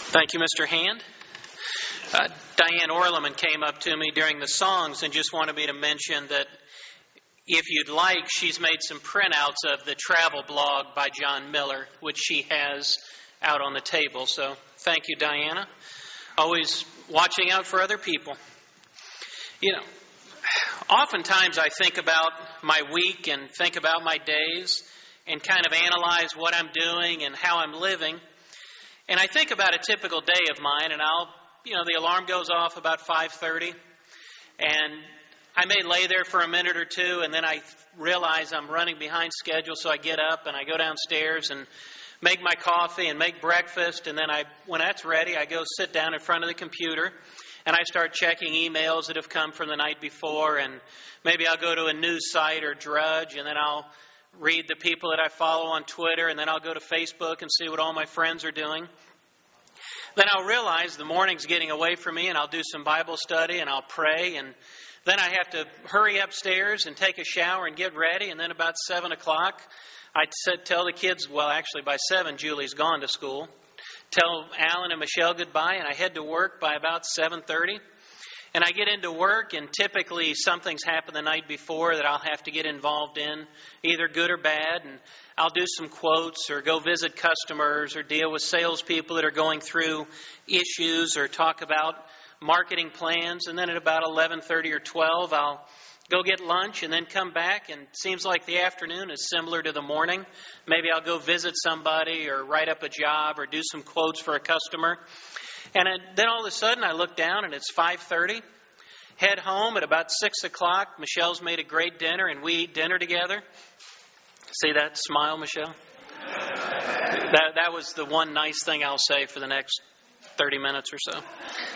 Thank you, Mr. Hand. Diane Orleman came up to me during the songs and just wanted me to mention that if you'd like, she's made some printouts of the travel blog by John Miller, which she has out on the table. So thank you, Diana. Always watching out for other people. You know, oftentimes I think about my week and think about my days and kind of analyze what I'm doing and how I'm living. And I think about a typical day of mine, and the alarm goes off about 5:30, and I may lay there for a minute or two, and then I realize I'm running behind schedule, so I get up and I go downstairs and make my coffee and make breakfast, and then when that's ready, I go sit down in front of the computer, and I start checking emails that have come from the night before, and maybe I'll go to a news site or Drudge, and then I'll read the people that I follow on Twitter, and then I'll go to Facebook and see what all my friends are doing. Then I'll realize the morning's getting away from me, and I'll do some Bible study, and I'll pray, and then I have to hurry upstairs and take a shower and get ready, and then about 7 o'clock, I tell the kids, well, actually by 7, Julie's gone to school, tell Alan and Michelle goodbye, and I head to work by about 7:30. And I get into work, and typically something's happened the night before that I'll have to get involved in, either good or bad. And I'll do some quotes or go visit customers or deal with salespeople that are going through issues or talk about marketing plans. And then at about 11:30 or 12, I'll go get lunch and then come back. And it seems like the afternoon is similar to the morning. Maybe I'll go visit somebody or write up a job or do some quotes for a customer. And then all of a sudden I look down and it's 5:30. Head home at about 6 o'clock. Michelle's made a great dinner and we eat dinner together. See that smile, Michelle? That was the one nice thing I'll say for the next 30 minutes or so.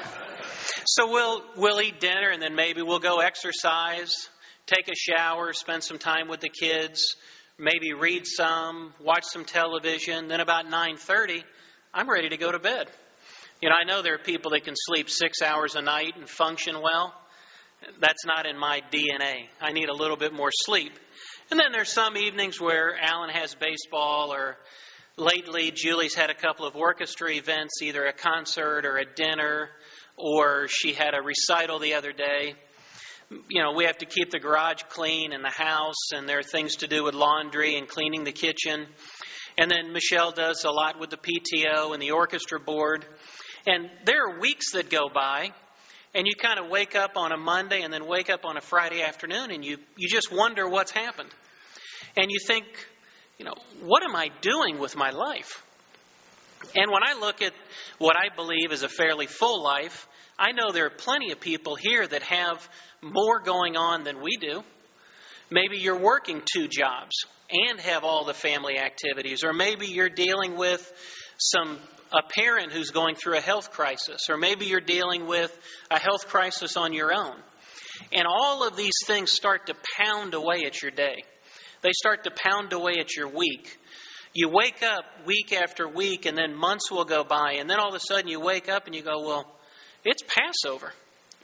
So we'll eat dinner and then maybe we'll go exercise, take a shower, spend some time with the kids, maybe read some, watch some television. Then about 9:30, I'm ready to go to bed. I know there are people that can sleep 6 hours a night and function well. That's not in my DNA. I need a little bit more sleep. And then there's some evenings where Alan has baseball, or lately Julie's had a couple of orchestra events, either a concert or a dinner, or she had a recital the other day. We have to keep the garage clean and the house, and there are things to do with laundry and cleaning the kitchen. And then Michelle does a lot with the PTO and the orchestra board. And there are weeks that go by, and you kind of wake up on a Monday and then wake up on a Friday afternoon, and you just wonder what's happened. And you think, what am I doing with my life? And when I look at what I believe is a fairly full life, I know there are plenty of people here that have more going on than we do. Maybe you're working 2 jobs and have all the family activities, or maybe you're dealing with a parent who's going through a health crisis, or maybe you're dealing with a health crisis on your own. And all of these things start to pound away at your day. They start to pound away at your week. You wake up week after week, and then months will go by, and then all of a sudden you wake up and you go, well, it's Passover,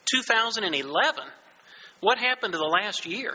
2011. What happened to the last year?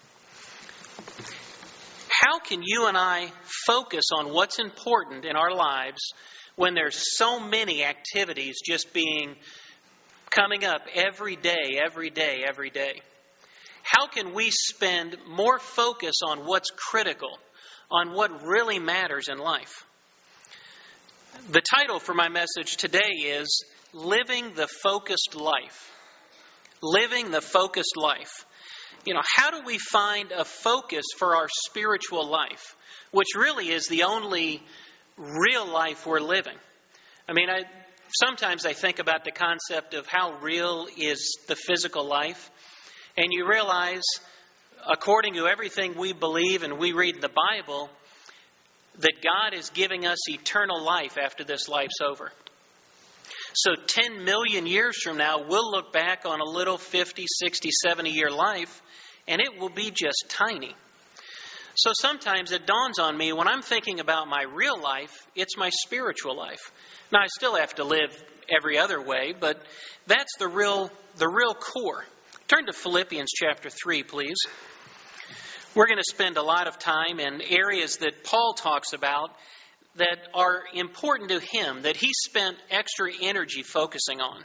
How can you and I focus on what's important in our lives when there's so many activities just coming up every day, every day, every day? How can we spend more focus on what's critical, on what really matters in life? The title for my message today is Living the Focused Life. Living the Focused Life. How do we find a focus for our spiritual life, which really is the only real life we're living? Sometimes I think about the concept of how real is the physical life, and you realize, according to everything we believe and we read in the Bible, that God is giving us eternal life after this life's over. So 10 million years from now, we'll look back on a little 50, 60, 70-year life, and it will be just tiny. So sometimes it dawns on me, when I'm thinking about my real life, it's my spiritual life. Now, I still have to live every other way, but that's the real core. Turn to Philippians chapter 3, please. We're going to spend a lot of time in areas that Paul talks about that are important to him, that he spent extra energy focusing on.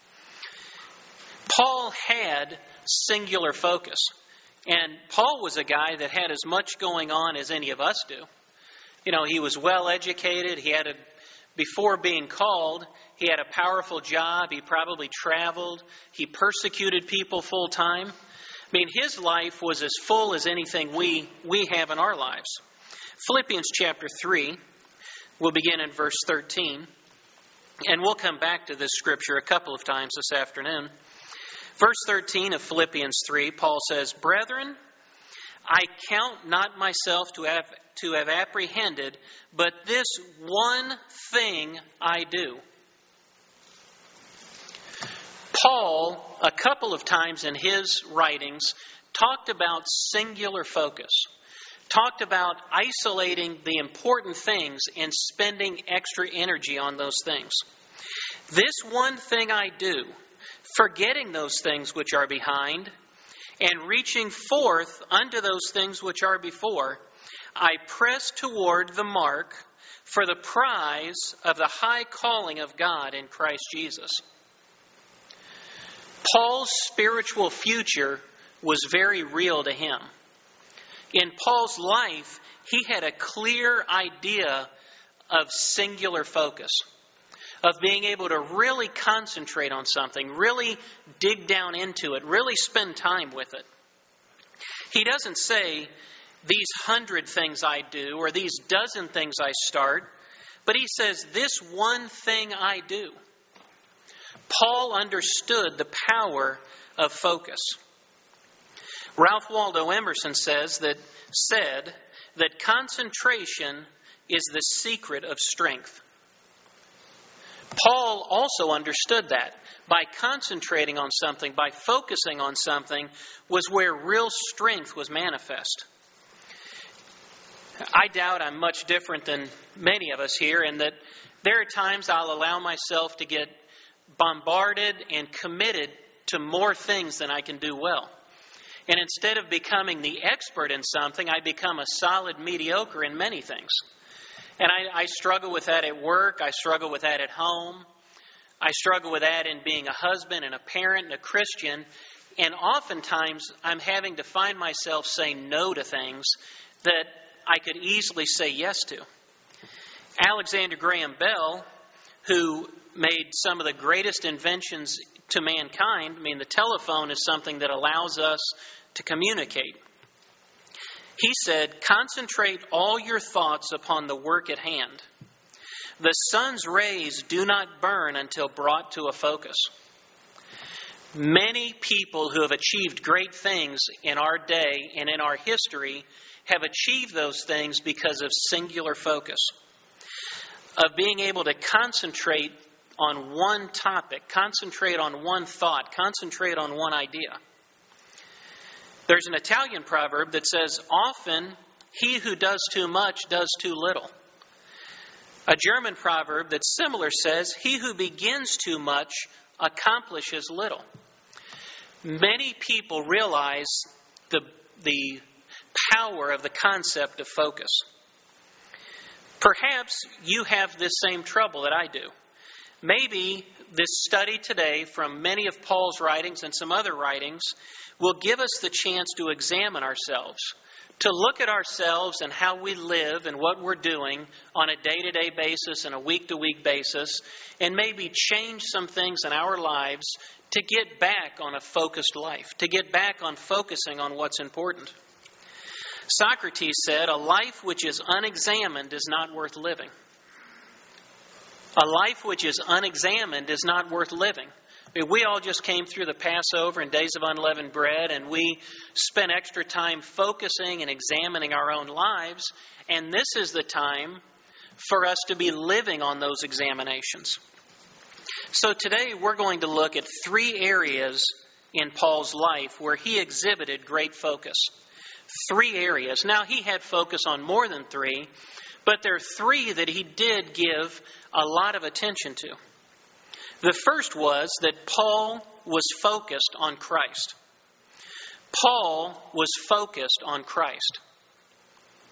Paul had singular focus. And Paul was a guy that had as much going on as any of us do. You know, he was well educated. Before being called, he had a powerful job. He probably traveled. He persecuted people full time. I mean, his life was as full as anything we have in our lives. Philippians chapter 3, we'll begin in verse 13. And we'll come back to this scripture a couple of times this afternoon. Verse 13 of Philippians 3, Paul says, "Brethren, I count not myself to have apprehended, but this one thing I do." Paul, a couple of times in his writings, talked about singular focus, talked about isolating the important things and spending extra energy on those things. This one thing I do, forgetting those things which are behind, and reaching forth unto those things which are before, I press toward the mark for the prize of the high calling of God in Christ Jesus. Paul's spiritual future was very real to him. In Paul's life, he had a clear idea of singular focus, of being able to really concentrate on something, really dig down into it, really spend time with it. He doesn't say, these 100 things I do, or these dozen things I start, but he says, this one thing I do. Paul understood the power of focus. Ralph Waldo Emerson said that concentration is the secret of strength. Paul also understood that. By concentrating on something, by focusing on something, was where real strength was manifest. I doubt I'm much different than many of us here, in that there are times I'll allow myself to get bombarded and committed to more things than I can do well. And instead of becoming the expert in something, I become a solid mediocre in many things. And I struggle with that at work. I struggle with that at home. I struggle with that in being a husband and a parent and a Christian. And oftentimes I'm having to find myself saying no to things that I could easily say yes to. Alexander Graham Bell, who made some of the greatest inventions to mankind, I mean, the telephone is something that allows us to communicate. He said, "Concentrate all your thoughts upon the work at hand. The sun's rays do not burn until brought to a focus." Many people who have achieved great things in our day and in our history have achieved those things because of singular focus, of being able to concentrate on one topic, concentrate on one thought, concentrate on one idea. There's an Italian proverb that says, "Often he who does too much does too little." A German proverb that's similar says, "He who begins too much accomplishes little." Many people realize the power of the concept of focus. Perhaps you have this same trouble that I do. Maybe this study today from many of Paul's writings and some other writings will give us the chance to examine ourselves, to look at ourselves and how we live and what we're doing on a day-to-day basis and a week-to-week basis, and maybe change some things in our lives to get back on a focused life, to get back on focusing on what's important. Socrates said, "A life which is unexamined is not worth living." A life which is unexamined is not worth living. I mean, we all just came through the Passover and Days of Unleavened Bread, and we spent extra time focusing and examining our own lives. And this is the time for us to be living on those examinations. So today we're going to look at 3 areas in Paul's life where he exhibited great focus. 3 areas. Now, he had focus on more than 3, but there are 3 that he did give a lot of attention to. The first was that Paul was focused on Christ. Paul was focused on Christ.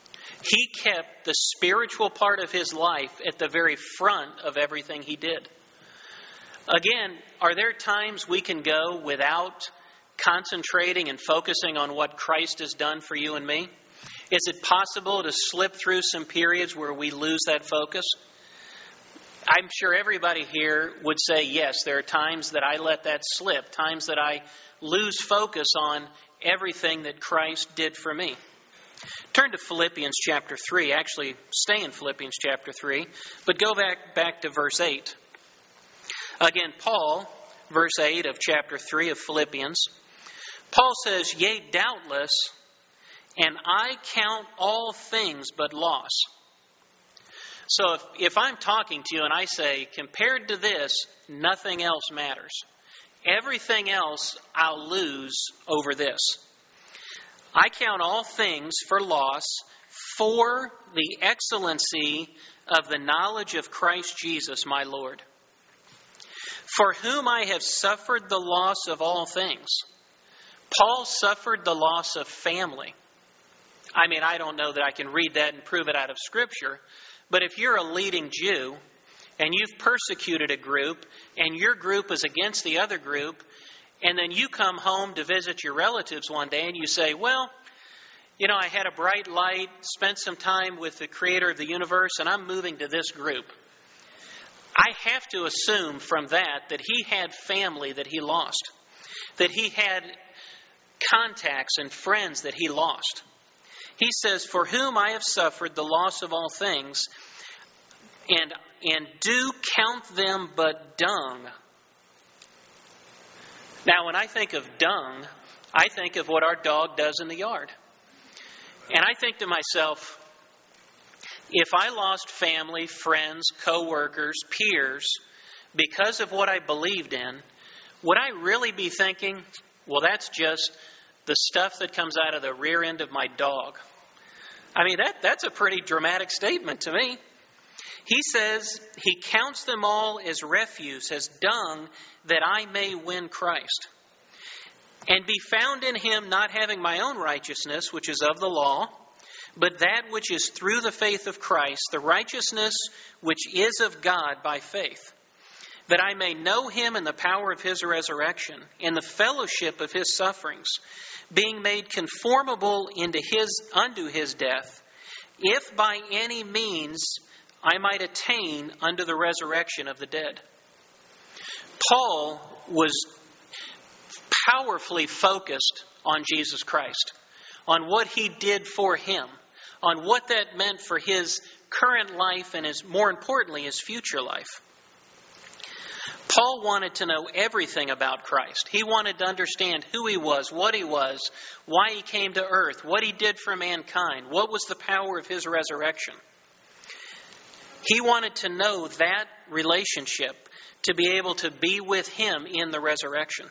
He kept the spiritual part of his life at the very front of everything he did. Again, are there times we can go without concentrating and focusing on what Christ has done for you and me? Is it possible to slip through some periods where we lose that focus? I'm sure everybody here would say, yes, there are times that I let that slip, times that I lose focus on everything that Christ did for me. Turn to Philippians chapter 3. Actually, stay in Philippians chapter 3, but go back to verse 8. Again, Paul, verse 8 of chapter 3 of Philippians, Paul says, "Yea, doubtless, and I count all things but loss." So if I'm talking to you and I say, compared to this, nothing else matters. Everything else I'll lose over this. I count all things for loss for the excellency of the knowledge of Christ Jesus my Lord, for whom I have suffered the loss of all things. Paul suffered the loss of family. I mean, I don't know that I can read that and prove it out of Scripture, but if you're a leading Jew and you've persecuted a group and your group is against the other group, and then you come home to visit your relatives one day and you say, well, you know, I had a bright light, spent some time with the creator of the universe, and I'm moving to this group. I have to assume from that he had family that he lost, that he had contacts and friends that he lost. He says, for whom I have suffered the loss of all things, and do count them but dung. Now, when I think of dung, I think of what our dog does in the yard. And I think to myself, if I lost family, friends, co-workers, peers, because of what I believed in, would I really be thinking, well, that's just the stuff that comes out of the rear end of my dog? I mean, that's a pretty dramatic statement to me. He says he counts them all as refuse, as dung, that I may win Christ, and be found in him, not having my own righteousness, which is of the law, but that which is through the faith of Christ, the righteousness which is of God by faith, that I may know him in the power of his resurrection, in the fellowship of his sufferings, being made conformable unto his death, if by any means I might attain unto the resurrection of the dead. Paul was powerfully focused on Jesus Christ, on what he did for him, on what that meant for his current life and, more importantly, his future life. Paul wanted to know everything about Christ. He wanted to understand who he was, what why he came to earth, what he did for mankind, what was the power of his resurrection. He wanted to know that relationship to be able to be with him in the resurrection.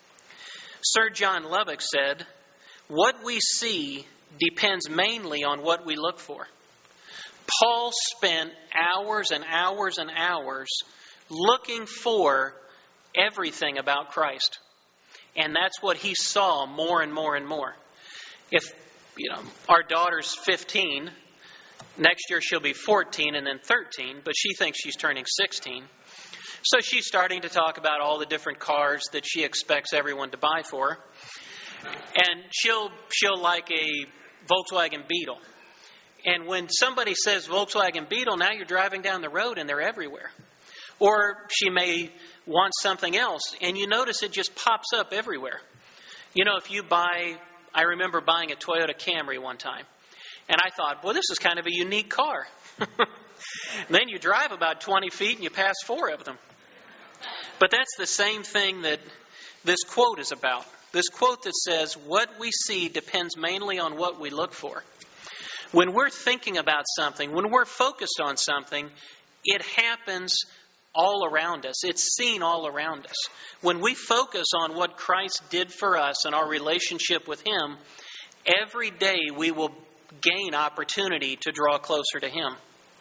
Sir John Lubbock said, what we see depends mainly on what we look for. Paul spent hours and hours and hours looking for everything about Christ. And that's what he saw more and more and more. If, our daughter's 15, next year she'll be 14 and then 13, but she thinks she's turning 16. So she's starting to talk about all the different cars that she expects everyone to buy for her. And she'll like a Volkswagen Beetle. And when somebody says Volkswagen Beetle, now you're driving down the road and they're everywhere. Or she may want something else, and you notice it just pops up everywhere. If you I remember buying a Toyota Camry one time, and I thought, well, this is kind of a unique car. Then you drive about 20 feet and you pass 4 of them. But that's the same thing that this quote is about. This quote that says, what we see depends mainly on what we look for. When we're thinking about something, when we're focused on something, it happens all around us. It's seen all around us. When we focus on what Christ did for us and our relationship with him, every day we will gain opportunity to draw closer to him.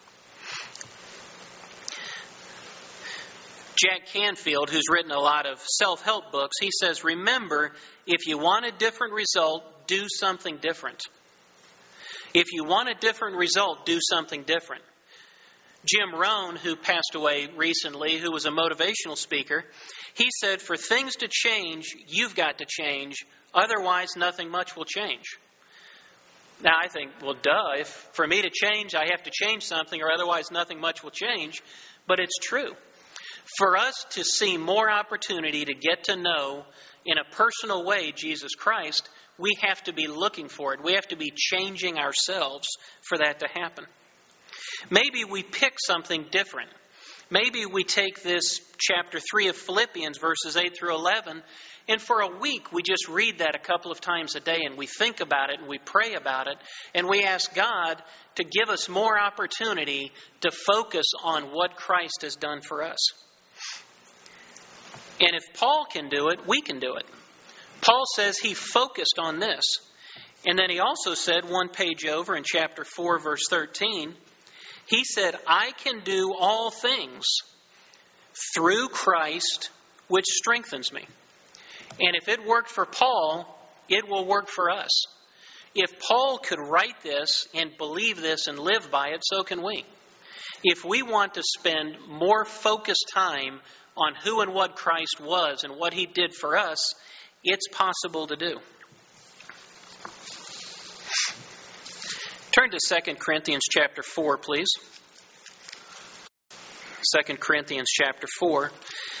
Jack Canfield, who's written a lot of self-help books, he says, remember, if you want a different result, do something different. If you want a different result, do something different. Jim Rohn, who passed away recently, who was a motivational speaker, he said, for things to change, you've got to change. Otherwise, nothing much will change. Now, I think, well, duh, if for me to change, I have to change something, or otherwise nothing much will change. But it's true. For us to see more opportunity to get to know in a personal way Jesus Christ, we have to be looking for it. We have to be changing ourselves for that to happen. Maybe we pick something different. Maybe we take this chapter 3 of Philippians, verses 8 through 11, and for a week we just read that a couple of times a day, and we think about it, and we pray about it, and we ask God to give us more opportunity to focus on what Christ has done for us. And if Paul can do it, we can do it. Paul says he focused on this. And then he also said, one page over in chapter 4, verse 13, he said, I can do all things through Christ, which strengthens me. And if it worked for Paul, it will work for us. If Paul could write this and believe this and live by it, so can we. If we want to spend more focused time on who and what Christ was and what he did for us, it's possible to do. Turn to 2 Corinthians chapter 4, please. 2 Corinthians chapter 4.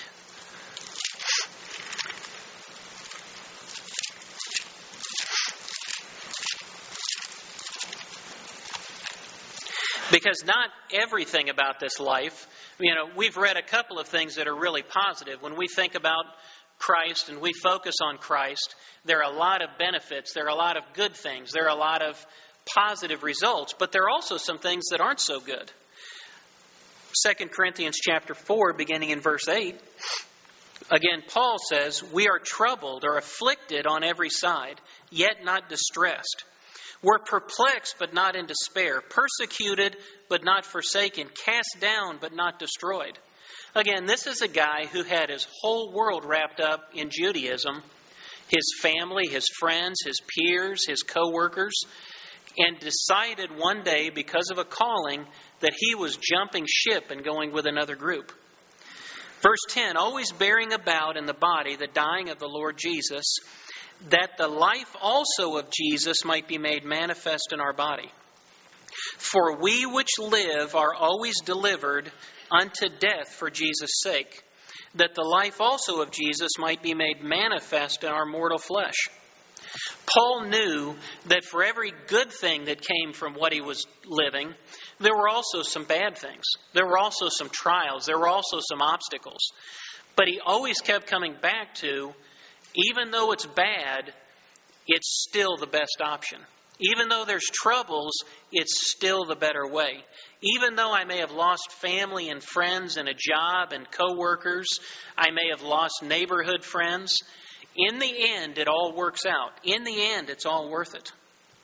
Because not everything about this life, we've read a couple of things that are really positive. When we think about Christ and we focus on Christ, there are a lot of benefits. There are a lot of good things. There are a lot of positive results. But there are also some things that aren't so good. 2 Corinthians chapter 4, beginning in verse 8, again, Paul says, we are troubled or afflicted on every side, yet not distressed. We're perplexed, but not in despair. Persecuted, but not forsaken. Cast down, but not destroyed. Again, this is a guy who had his whole world wrapped up in Judaism. His family, his friends, his peers, his co-workers. And decided one day, because of a calling, that he was jumping ship and going with another group. Verse 10, always bearing about in the body the dying of the Lord Jesus, that the life also of Jesus might be made manifest in our body. For we which live are always delivered unto death for Jesus' sake, that the life also of Jesus might be made manifest in our mortal flesh. Paul knew that for every good thing that came from what he was living, there were also some bad things. There were also some trials. There were also some obstacles. But he always kept coming back to, even though it's bad, it's still the best option. Even though there's troubles, it's still the better way. Even though I may have lost family and friends and a job and co-workers, I may have lost neighborhood friends, in the end, it all works out. In the end, it's all worth it.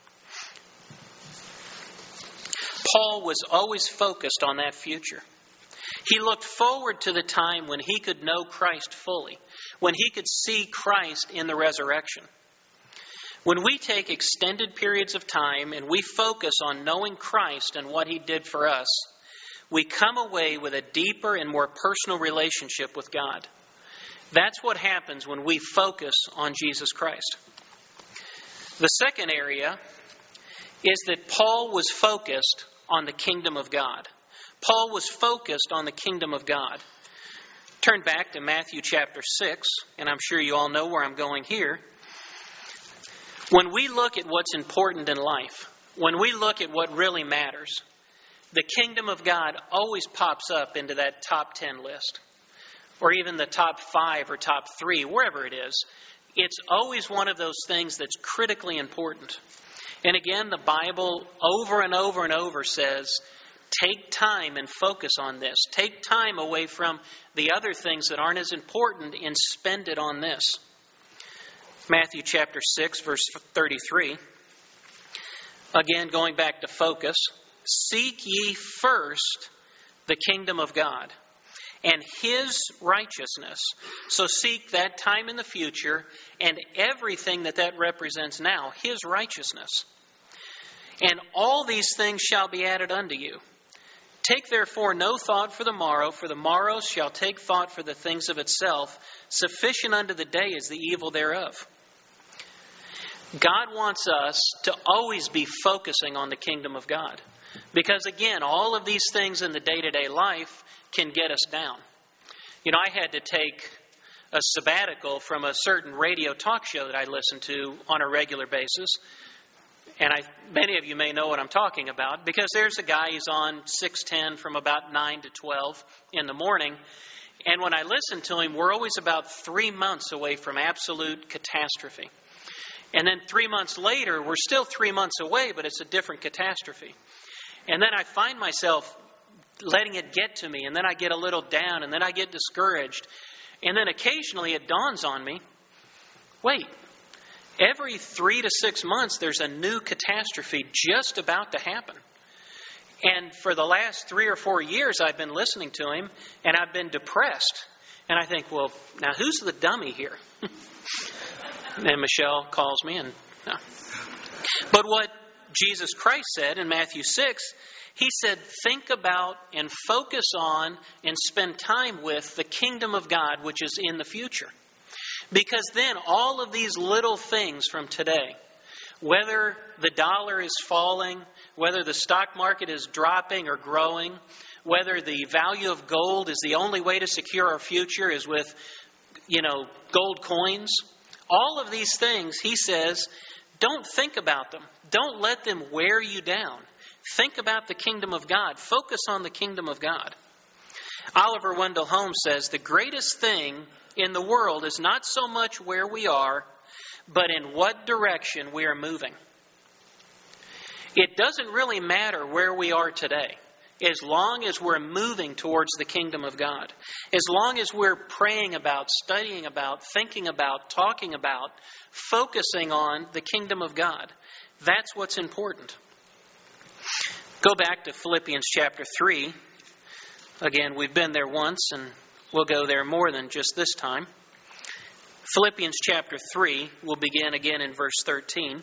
Paul was always focused on that future. He looked forward to the time when he could know Christ fully, when he could see Christ in the resurrection. When we take extended periods of time and we focus on knowing Christ and what he did for us, we come away with a deeper and more personal relationship with God. That's what happens when we focus on Jesus Christ. The second area is that Paul was focused on the kingdom of God. Paul was focused on the kingdom of God. Turn back to Matthew chapter 6, and I'm sure you all know where I'm going here. When we look at what's important in life, when we look at what really matters, the kingdom of God always pops up into that top 10 list, or even the top 5 or top 3, wherever it is. It's always one of those things that's critically important. And again, the Bible over and over and over says, take time and focus on this. Take time away from the other things that aren't as important and spend it on this. Matthew chapter 6, verse 33. Again, going back to focus. Seek ye first the kingdom of God and his righteousness. So seek that time in the future and everything that represents now, his righteousness. And all these things shall be added unto you. Take therefore no thought for the morrow shall take thought for the things of itself. Sufficient unto the day is the evil thereof. God wants us to always be focusing on the kingdom of God. Because again, all of these things in the day-to-day life can get us down. You know, I had to take a sabbatical from a certain radio talk show that I listen to on a regular basis. And many of you may know what I'm talking about, because there's a guy, he's on 610 from about 9 to 12 in the morning. And when I listen to him, we're always about 3 months away from absolute catastrophe. And then 3 months later, we're still 3 months away, but it's a different catastrophe. And then I find myself letting it get to me, and then I get a little down, and then I get discouraged. And then occasionally it dawns on me, wait, every 3 to 6 months there's a new catastrophe just about to happen. And for the last 3 or 4 years I've been listening to him, and I've been depressed. And I think, well, now who's the dummy here? And Michelle calls me. But what Jesus Christ said in Matthew 6, He said, think about and focus on and spend time with the kingdom of God, which is in the future. Because then all of these little things from today, whether the dollar is falling, whether the stock market is dropping or growing, whether the value of gold is the only way to secure our future is with, gold coins, all of these things, he says, don't think about them. Don't let them wear you down. Think about the kingdom of God. Focus on the kingdom of God. Oliver Wendell Holmes says, the greatest thing in the world is not so much where we are, but in what direction we are moving. It doesn't really matter where we are today, as long as we're moving towards the kingdom of God. As long as we're praying about, studying about, thinking about, talking about, focusing on the kingdom of God. That's what's important. Go back to Philippians chapter 3. Again, we've been there once, and we'll go there more than just this time. Philippians chapter 3, we'll begin again in verse 13.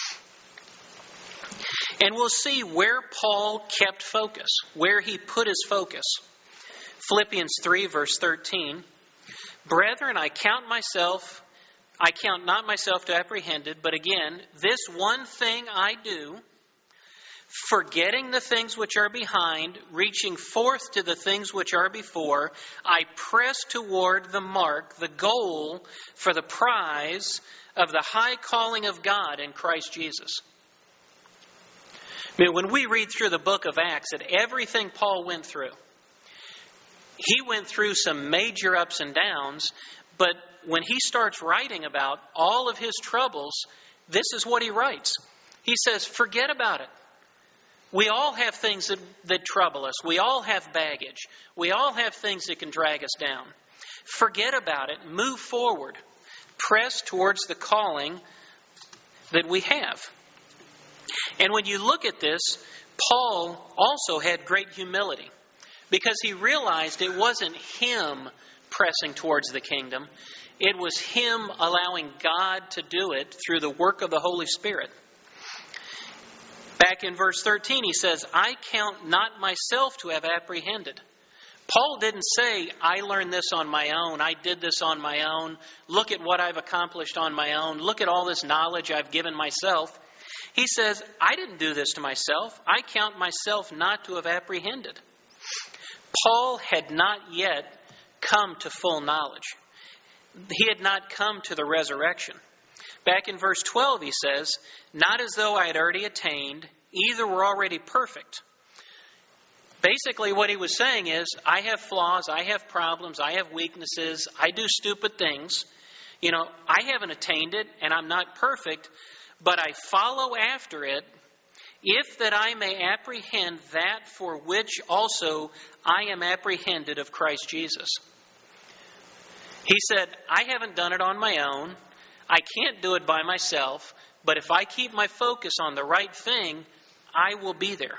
And we'll see where Paul kept focus, where he put his focus. Philippians 3, verse 13. Brethren, I count not myself to apprehended, but again, this one thing I do, forgetting the things which are behind, reaching forth to the things which are before, I press toward the mark, the goal for the prize of the high calling of God in Christ Jesus. I mean, when we read through the book of Acts, at everything Paul went through, he went through some major ups and downs, but when he starts writing about all of his troubles, this is what he writes. He says, forget about it. We all have things that trouble us. We all have baggage. We all have things that can drag us down. Forget about it. Move forward. Press towards the calling that we have. And when you look at this, Paul also had great humility, because he realized it wasn't him pressing towards the kingdom. It was him allowing God to do it through the work of the Holy Spirit. Back in verse 13, he says, I count not myself to have apprehended. Paul didn't say, I learned this on my own. I did this on my own. Look at what I've accomplished on my own. Look at all this knowledge I've given myself. He says, I didn't do this to myself. I count myself not to have apprehended. Paul had not yet come to full knowledge. He had not come to the resurrection. Back in verse 12, he says, not as though I had already attained, either were already perfect. Basically, what he was saying is, I have flaws, I have problems, I have weaknesses, I do stupid things. I haven't attained it, and I'm not perfect, but I follow after it, if that I may apprehend that for which also I am apprehended of Christ Jesus. He said, I haven't done it on my own. I can't do it by myself, but if I keep my focus on the right thing, I will be there.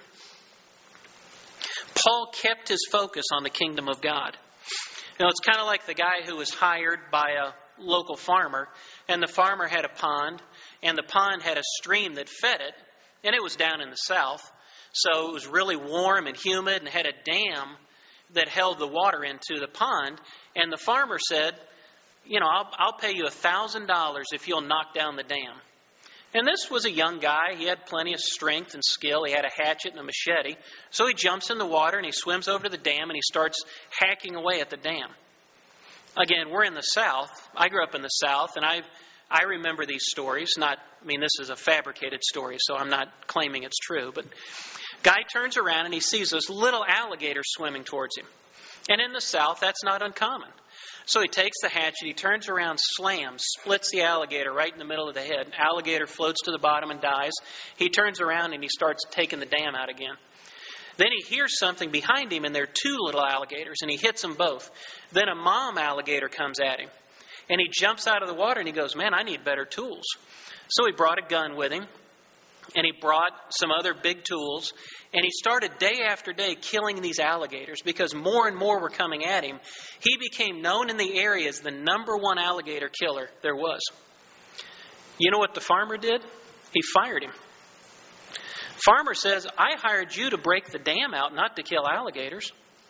Paul kept his focus on the kingdom of God. It's kind of like the guy who was hired by a local farmer, and the farmer had a pond, and the pond had a stream that fed it, And it was down in the south, so it was really warm and humid and had a dam that held the water into the pond. And the farmer said, I'll pay you $1,000 if you'll knock down the dam. And this was a young guy. He had plenty of strength and skill. He had a hatchet and a machete. So he jumps in the water and he swims over to the dam and he starts hacking away at the dam. Again, we're in the South. I grew up in the South, and I remember these stories. This is a fabricated story, so I'm not claiming it's true. But guy turns around and he sees this little alligator swimming towards him. And in the South, that's not uncommon. So he takes the hatchet, he turns around, slams, splits the alligator right in the middle of the head. Alligator floats to the bottom and dies. He turns around and he starts taking the dam out again. Then he hears something behind him, and there are two little alligators, and he hits them both. Then a mom alligator comes at him, and he jumps out of the water, and he goes, man, I need better tools. So he brought a gun with him, and he brought some other big tools, and he started day after day killing these alligators because more and more were coming at him. He became known in the area as the #1 alligator killer there was. You know what the farmer did? He fired him. Farmer says, I hired you to break the dam out, not to kill alligators.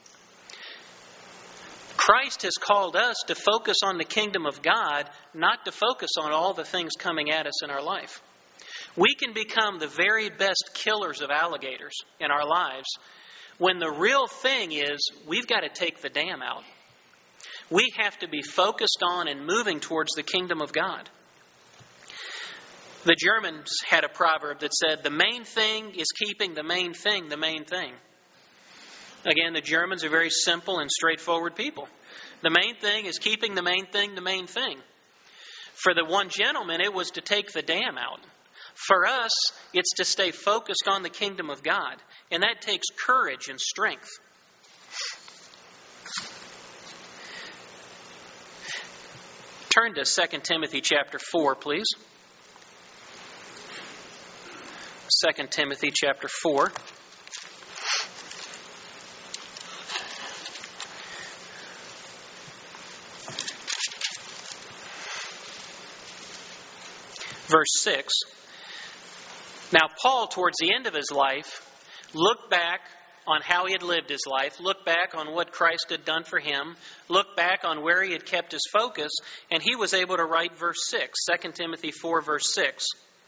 Christ has called us to focus on the kingdom of God, not to focus on all the things coming at us in our life. We can become the very best killers of alligators in our lives when the real thing is we've got to take the dam out. We have to be focused on and moving towards the kingdom of God. The Germans had a proverb that said, the main thing is keeping the main thing the main thing. Again, the Germans are very simple and straightforward people. The main thing is keeping the main thing the main thing. For the one gentleman, it was to take the dam out. For us, it's to stay focused on the kingdom of God. And that takes courage and strength. Turn to 2 Timothy chapter 4, please. 2 Timothy chapter 4. Verse 6. Now Paul, towards the end of his life, looked back on how he had lived his life, looked back on what Christ had done for him, looked back on where he had kept his focus, and he was able to write verse 6, 2 Timothy 4, verse 6.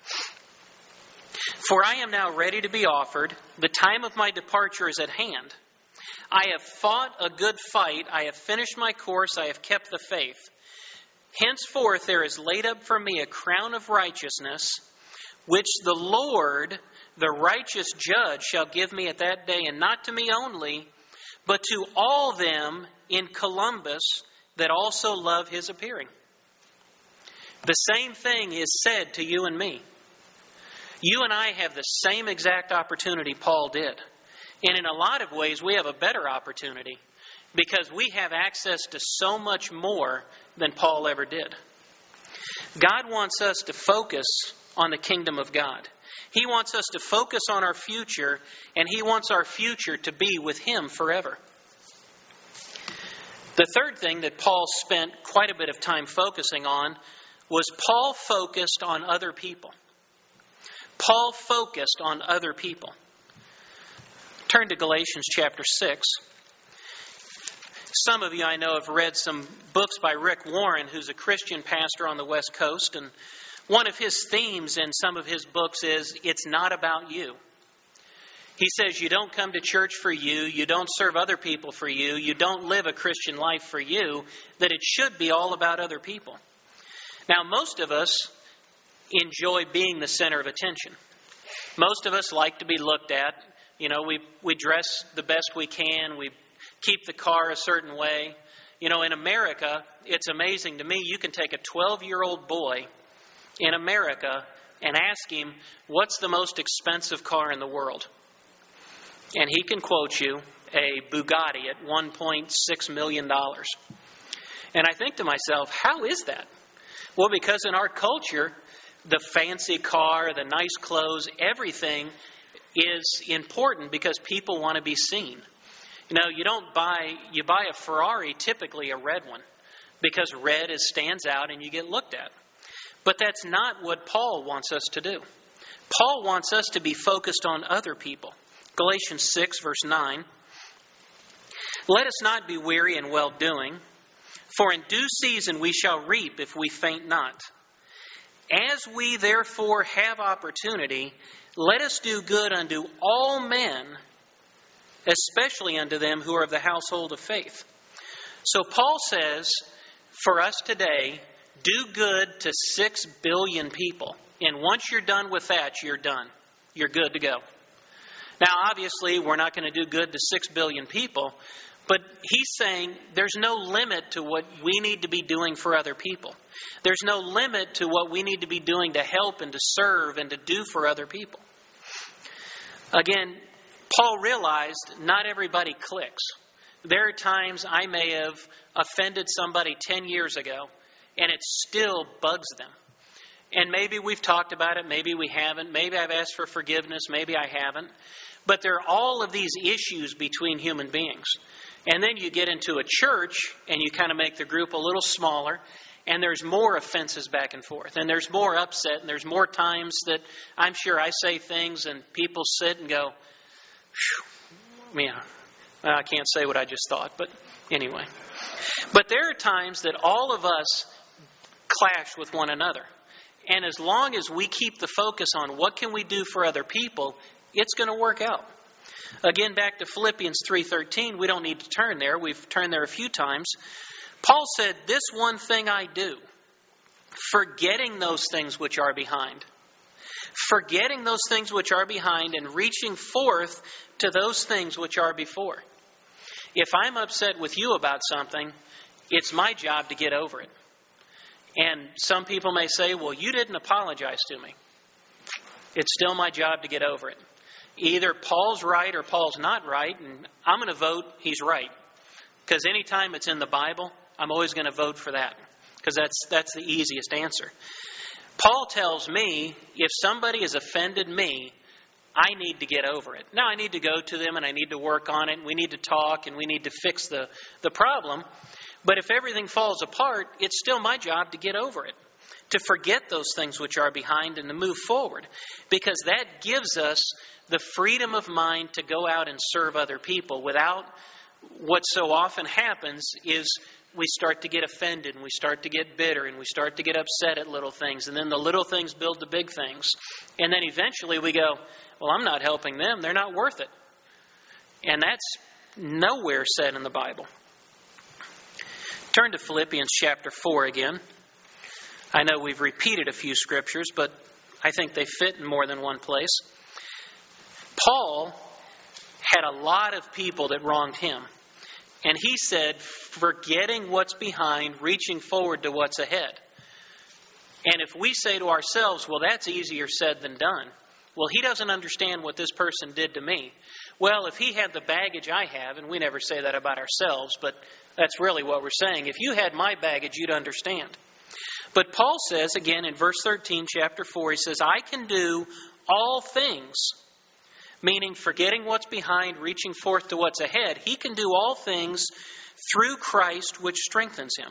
For I am now ready to be offered. The time of my departure is at hand. I have fought a good fight. I have finished my course. I have kept the faith. Henceforth there is laid up for me a crown of righteousness, which the Lord, the righteous judge, shall give me at that day, and not to me only, but to all them in Columbus that also love his appearing. The same thing is said to you and me. You and I have the same exact opportunity Paul did. And in a lot of ways, we have a better opportunity because we have access to so much more than Paul ever did. God wants us to focus on the kingdom of God. He wants us to focus on our future, and He wants our future to be with Him forever. The third thing that Paul spent quite a bit of time focusing on was Paul focused on other people. Paul focused on other people. Turn to Galatians chapter 6. Some of you I know have read some books by Rick Warren, who's a Christian pastor on the West Coast. And one of his themes in some of his books is, it's not about you. He says you don't come to church for you, you don't serve other people for you, you don't live a Christian life for you, that it should be all about other people. Now, most of us enjoy being the center of attention. Most of us like to be looked at. You know, we dress the best we can. We keep the car a certain way. You know, in America, it's amazing to me. You can take a 12-year-old boy in America and ask him, what's the most expensive car in the world? And he can quote you a Bugatti at $1.6 million. And I think to myself, how is that? Well, because in our culture, the fancy car, the nice clothes, everything is important because people want to be seen. You know, you buy a Ferrari, typically a red one, because red stands out and you get looked at. But that's not what Paul wants us to do. Paul wants us to be focused on other people. Galatians 6, verse 9. Let us not be weary in well-doing, for in due season we shall reap if we faint not. As we therefore have opportunity, let us do good unto all men, especially unto them who are of the household of faith. So Paul says, for us today, do good to 6 billion people. And once you're done with that, you're done. You're good to go. Now, obviously, we're not going to do good to 6 billion people, but he's saying there's no limit to what we need to be doing for other people. There's no limit to what we need to be doing to help and to serve and to do for other people. Again, Paul realized not everybody clicks. There are times I may have offended somebody 10 years ago, and it still bugs them. And maybe we've talked about it, maybe we haven't, maybe I've asked for forgiveness, maybe I haven't. But there are all of these issues between human beings. And then you get into a church and you kind of make the group a little smaller, and there's more offenses back and forth, and there's more upset, and there's more times that I'm sure I say things and people sit and go, yeah, I can't say what I just thought, but anyway. But there are times that all of us clash with one another. And as long as we keep the focus on what can we do for other people, it's going to work out. Again, back to Philippians 3:13, we don't need to turn there. We've turned there a few times. Paul said, this one thing I do, forgetting those things which are behind. Forgetting those things which are behind and reaching forth to those things which are before. If I'm upset with you about something, it's my job to get over it. And some people may say, well, you didn't apologize to me. It's still my job to get over it. Either Paul's right or Paul's not right, and I'm going to vote he's right. Because anytime it's in the Bible, I'm always going to vote for that. Because that's the easiest answer. Paul tells me, if somebody has offended me, I need to get over it. Now, I need to go to them and I need to work on it. And we need to talk and we need to fix the problem. But if everything falls apart, it's still my job to get over it. To forget those things which are behind and to move forward. Because that gives us the freedom of mind to go out and serve other people without what so often happens is we start to get offended and we start to get bitter and we start to get upset at little things. And then the little things build the big things. And then eventually we go, well, I'm not helping them. They're not worth it. And that's nowhere said in the Bible. Turn to Philippians chapter 4 again. I know we've repeated a few scriptures, but I think they fit in more than one place. Paul had a lot of people that wronged him. And he said, forgetting what's behind, reaching forward to what's ahead. And if we say to ourselves, well, that's easier said than done. Well, he doesn't understand what this person did to me. Well, if he had the baggage I have, and we never say that about ourselves, but that's really what we're saying. If you had my baggage, you'd understand. But Paul says, again, in verse 13, chapter 4, he says, I can do all things. Meaning, forgetting what's behind, reaching forth to what's ahead. He can do all things through Christ, which strengthens him.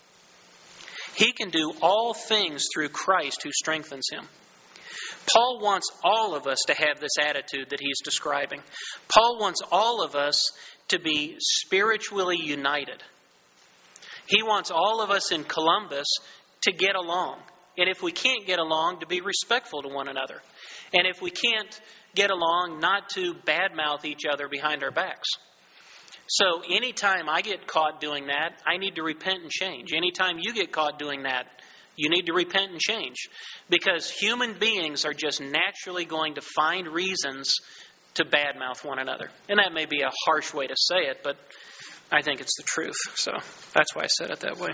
He can do all things through Christ, who strengthens him. Paul wants all of us to have this attitude that he's describing. Paul wants all of us to be spiritually united. He wants all of us in Columbus to get along. And if we can't get along, to be respectful to one another. And if we can't get along, not to badmouth each other behind our backs. So anytime I get caught doing that, I need to repent and change. Anytime you get caught doing that, you need to repent and change. Because human beings are just naturally going to find reasons to badmouth one another. And that may be a harsh way to say it, but I think it's the truth. So that's why I said it that way.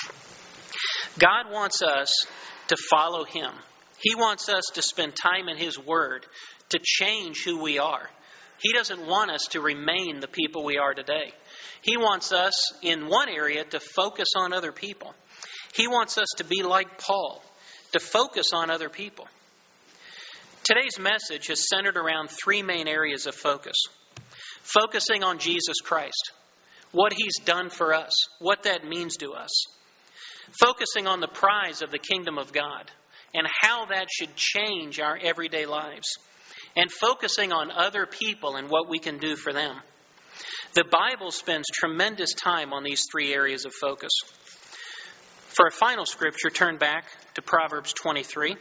God wants us to follow Him. He wants us to spend time in His Word to change who we are. He doesn't want us to remain the people we are today. He wants us, in one area, to focus on other people. He wants us to be like Paul, to focus on other people. Today's message is centered around three main areas of focus. Focusing on Jesus Christ, what He's done for us, what that means to us. Focusing on the prize of the kingdom of God. and how that should change our everyday lives, and focusing on other people and what we can do for them. The Bible spends tremendous time on these three areas of focus. For a final scripture, turn back to Proverbs 23.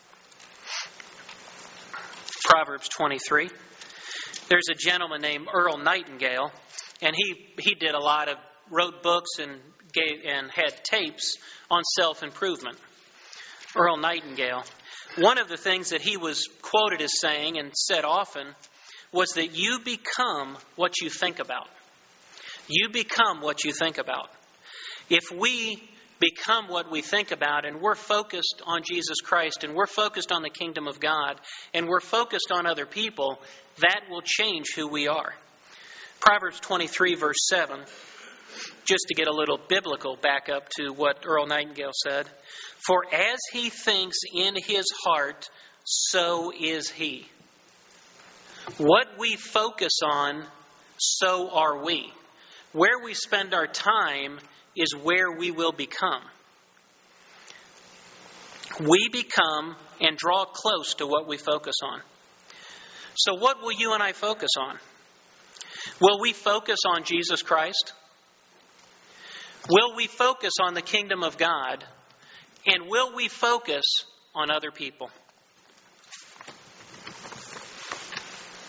Proverbs 23. There's a gentleman named Earl Nightingale, and he did wrote books and had tapes on self-improvement. Earl Nightingale. One of the things that he was quoted as saying and said often was that you become what you think about. You become what you think about. If we become what we think about, and we're focused on Jesus Christ, and we're focused on the kingdom of God, and we're focused on other people, that will change who we are. Proverbs 23 verse 7, just to get a little biblical back up to what Earl Nightingale said. For as he thinks in his heart, so is he. What we focus on, so are we. Where we spend our time is where we will become. We become and draw close to what we focus on. So what will you and I focus on? Will we focus on Jesus Christ? Will we focus on the kingdom of God? And will we focus on other people?